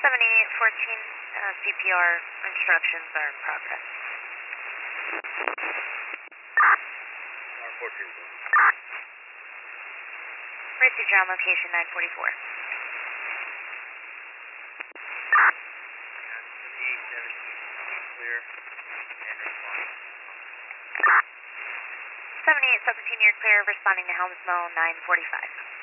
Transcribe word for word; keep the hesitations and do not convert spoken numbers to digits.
seventy-eight fourteen, uh, C P R instructions are in progress. R fourteen. Received your on location nine forty-four. seventy-eight seventeen, clear and respond. seventy-eight seventeen, you're clear, responding to Helms Mo nine forty-five.